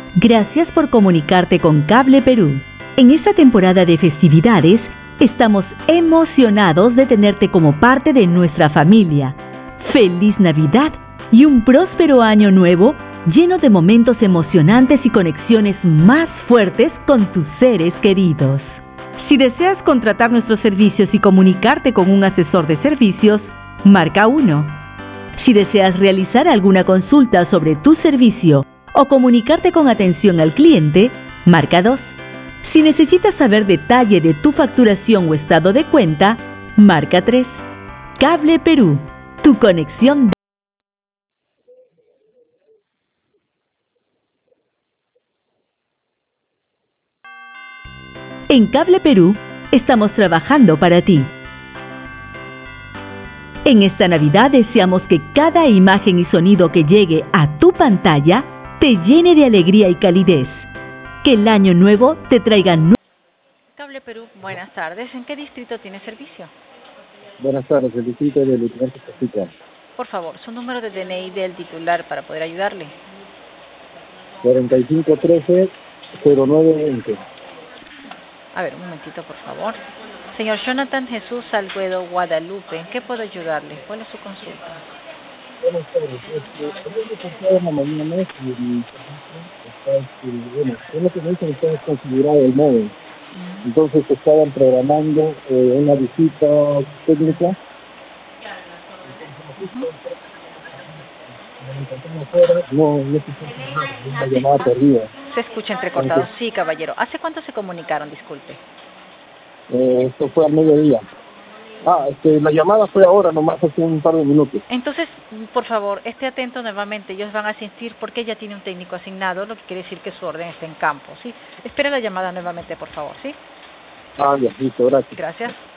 Gracias por comunicarte con Cable Perú. En esta temporada de festividades, estamos emocionados de tenerte como parte de nuestra familia. ¡Feliz Navidad y un próspero año nuevo lleno de momentos emocionantes y conexiones más fuertes con tus seres queridos! Si deseas contratar nuestros servicios y comunicarte con un asesor de servicios, marca 1. Si deseas realizar alguna consulta sobre tu servicio o comunicarte con atención al cliente, marca 2. Si necesitas saber detalle de tu facturación o estado de cuenta, marca 3. Cable Perú, tu conexión. En Cable Perú, estamos trabajando para ti. En esta Navidad deseamos que cada imagen y sonido que llegue a tu pantalla te llene de alegría y calidez. Que el año nuevo te traiga... Cable Perú, buenas tardes. ¿En qué distrito tiene servicio? Buenas tardes, el distrito de Lieutenant Costa. Por favor, su número de DNI del titular para poder ayudarle. 4513-0920. A ver, un momentito, por favor. Señor Jonathan Jesús Salguedo Guadalupe, ¿en qué puedo ayudarle? ¿Cuál es su consulta? Buenas tardes. Había reportado en la mañana y bueno, es lo que me dicen ustedes configurado el móvil. Entonces estaban programando una visita técnica. No se una llamada perdida. Se escucha entrecortado. Sí, caballero. ¿Hace cuánto se comunicaron? Disculpe. Esto fue al mediodía. La llamada fue ahora, nomás hace un par de minutos. Entonces, por favor, esté atento nuevamente. Ellos van a asistir porque ya tiene un técnico asignado, lo que quiere decir que su orden está en campo, ¿sí? Espere la llamada nuevamente, por favor, ¿sí? Ya, listo, gracias. Gracias.